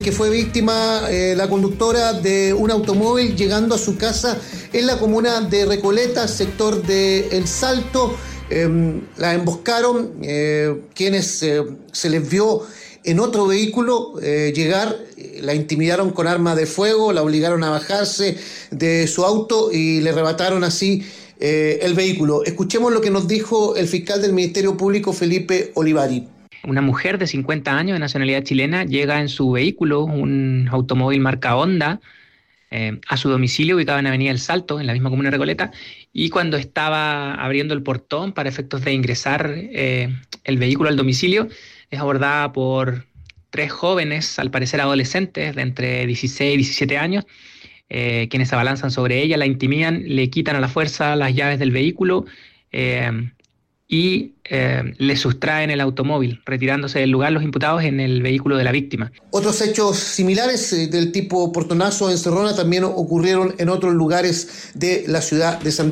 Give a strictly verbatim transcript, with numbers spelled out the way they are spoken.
que fue víctima eh, la conductora de un automóvil llegando a su casa en la comuna de Recoleta, sector de El Salto. Eh, la emboscaron, eh, quienes eh, se les vio en otro vehículo eh, llegar, la intimidaron con arma de fuego, la obligaron a bajarse de su auto y le arrebataron así eh, el vehículo. Escuchemos lo que nos dijo el fiscal del Ministerio Público, Felipe Olivari. Una mujer de cincuenta años de nacionalidad chilena llega en su vehículo, un automóvil marca Honda, eh, a su domicilio ubicado en Avenida El Salto, en la misma comuna de Recoleta, y cuando estaba abriendo el portón para efectos de ingresar eh, el vehículo al domicilio, es abordada por tres jóvenes, al parecer adolescentes, de entre dieciséis y diecisiete años, eh, quienes se abalanzan sobre ella, la intimidan, le quitan a la fuerza las llaves del vehículo, eh, y eh, le sustraen el automóvil, retirándose del lugar los imputados en el vehículo de la víctima. Otros hechos similares eh, del tipo portonazo en Cerrona también ocurrieron en otros lugares de la ciudad de Santiago.